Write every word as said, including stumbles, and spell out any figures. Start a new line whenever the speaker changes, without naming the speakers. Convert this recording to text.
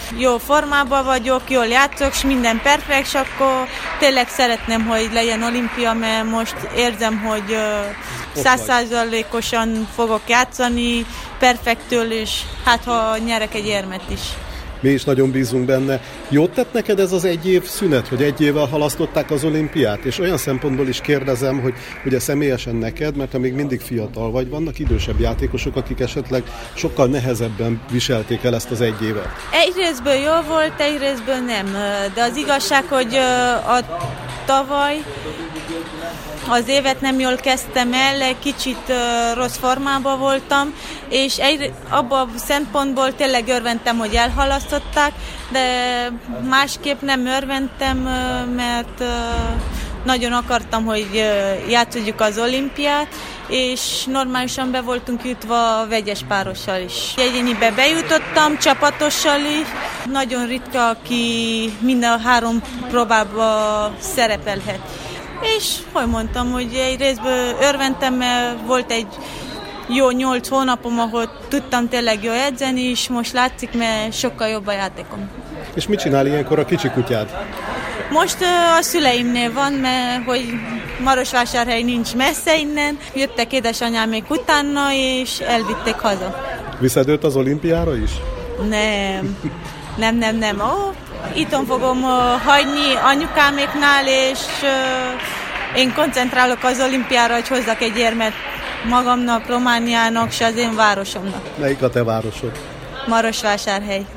jó formában vagyok, jól játszok, és minden perfekt, és akkor tényleg szeretném, hogy legyen olimpia, mert most érzem, hogy száz százalékosan fogok játszani, perfektől, és hát ha nyerek egy érmet is.
Mi is nagyon bízunk benne. Jót tett neked ez az egy év szünet, hogy egy évvel halasztották az olimpiát? És olyan szempontból is kérdezem, hogy ugye személyesen neked, mert te még mindig fiatal vagy, vannak idősebb játékosok, akik esetleg sokkal nehezebben viselték el ezt az egy évet.
Egy részből jó volt, egy részből nem. De az igazság, hogy a tavaly az évet nem jól kezdtem el, egy kicsit uh, rossz formában voltam, és egy, abban a szempontból tényleg örventem, hogy elhalasztották, de másképp nem örventem, uh, mert uh, nagyon akartam, hogy uh, játszodjuk az olimpiát, és normálisan be voltunk jutva vegyes párossal is. Egyénibe bejutottam, csapatossal is. Nagyon ritka, aki minden a három próbába szerepelhet. És hogy mondtam, hogy egy részből örventem, mert volt egy jó nyolc hónapom, ahol tudtam tényleg jól edzeni, és most látszik, mert sokkal jobb a játékom.
És mit csinál ilyenkor a kicsi kutyád?
Most a szüleimnél van, mert hogy Marosvásárhely nincs messze innen, jöttek édesanyámék utána, és elvitték haza.
Viszed őt az olimpiára is?
Nem, nem, nem, nem. Oh, itthon fogom uh, hagyni anyukáméknál, és uh, én koncentrálok az olimpiára, hogy hozzak egy érmet magamnak, Romániának, és az én városomnak.
Melyik a te városod?
Marosvásárhely.